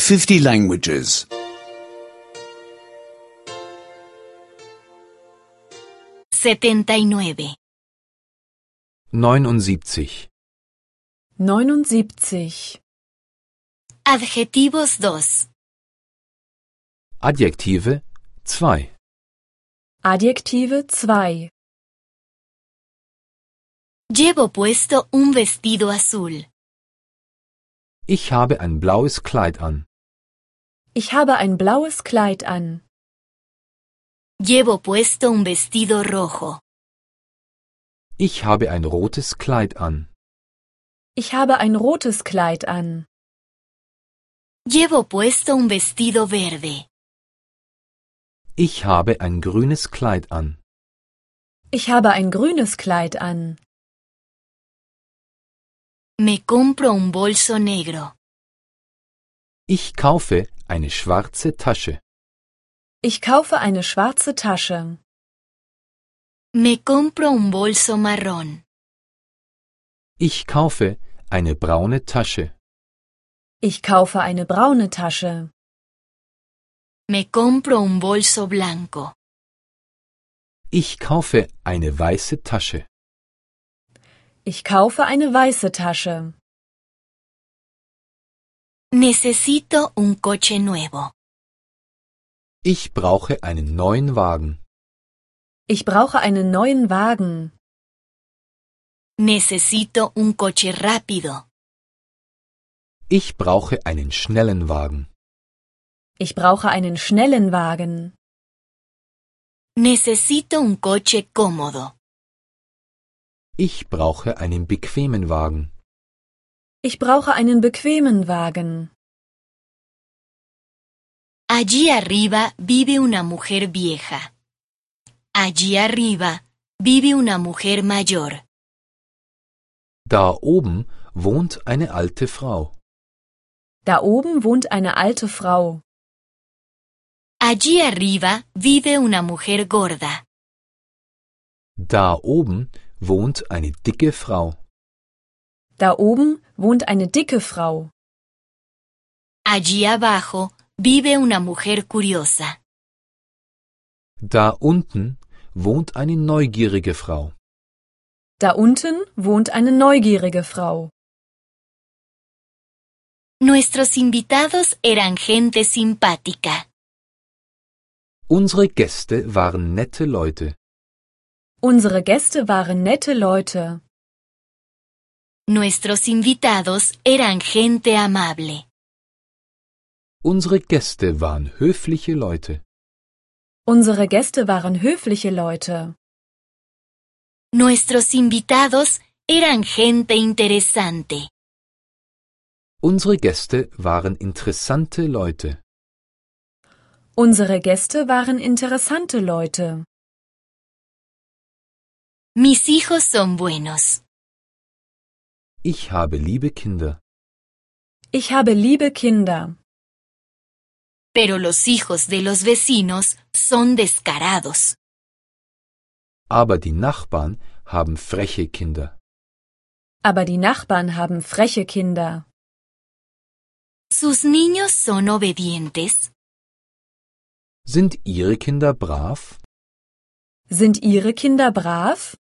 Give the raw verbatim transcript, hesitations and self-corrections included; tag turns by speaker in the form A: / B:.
A: fifty languages.
B: setenta y nueve.
C: neunundsiebzig.
D: neunundsiebzig.
B: Adjetivos dos.
C: Adjektive zwei.
D: Adjektive zwei.
B: Llevo puesto un vestido azul.
C: Ich habe ein blaues Kleid an.
D: Ich habe ein blaues Kleid an.
B: Llevo puesto un vestido rojo.
C: Ich habe ein rotes Kleid an.
D: Ich habe ein rotes Kleid an.
B: Llevo puesto un vestido verde.
C: Ich habe ein grünes Kleid an.
D: Ich habe ein grünes Kleid an.
B: Me compro un bolso negro.
C: Ich kaufe eine schwarze Tasche.
D: Ich kaufe eine schwarze Tasche.
B: Me compro un bolso marrón.
C: Ich kaufe eine braune Tasche.
D: Ich kaufe eine braune Tasche.
B: Me compro un bolso blanco.
C: Ich kaufe eine weiße Tasche.
D: Ich kaufe eine weiße Tasche.
B: Necesito un coche nuevo.
C: Ich brauche einen neuen Wagen.
D: Ich brauche einen neuen Wagen.
B: Necesito un coche rápido.
C: Ich brauche einen schnellen Wagen.
D: Ich brauche einen schnellen Wagen.
B: Necesito un coche cómodo.
C: Ich brauche einen bequemen Wagen.
D: Ich brauche einen bequemen Wagen.
B: Allí arriba vive una mujer vieja. Allí arriba vive una mujer mayor.
C: Da oben wohnt eine alte Frau.
D: Da oben wohnt eine alte Frau.
B: Allí arriba vive una mujer gorda.
C: Da oben wohnt eine dicke Frau.
D: Da oben wohnt eine dicke Frau.
B: Allí abajo vive una mujer curiosa.
C: Da unten wohnt eine neugierige Frau.
D: Da unten wohnt eine neugierige Frau.
B: Nuestros invitados eran gente simpática.
C: Unsere Gäste waren nette Leute.
D: Unsere Gäste waren nette Leute.
B: Nuestros invitados eran gente amable.
C: Unsere Gäste waren höfliche Leute.
D: Unsere Gäste waren höfliche Leute.
B: Nuestros invitados eran gente interesante.
C: Unsere Gäste waren interessante Leute.
D: Unsere Gäste waren interessante Leute.
B: Mis hijos son buenos.
C: Ich habe liebe Kinder.
D: Ich habe liebe Kinder.
B: Pero los hijos de los vecinos son descarados.
C: Aber die Nachbarn haben freche Kinder.
D: Aber die Nachbarn haben freche Kinder.
B: ¿Sus niños son obedientes?
C: Sind Ihre Kinder brav?
D: Sind Ihre Kinder brav?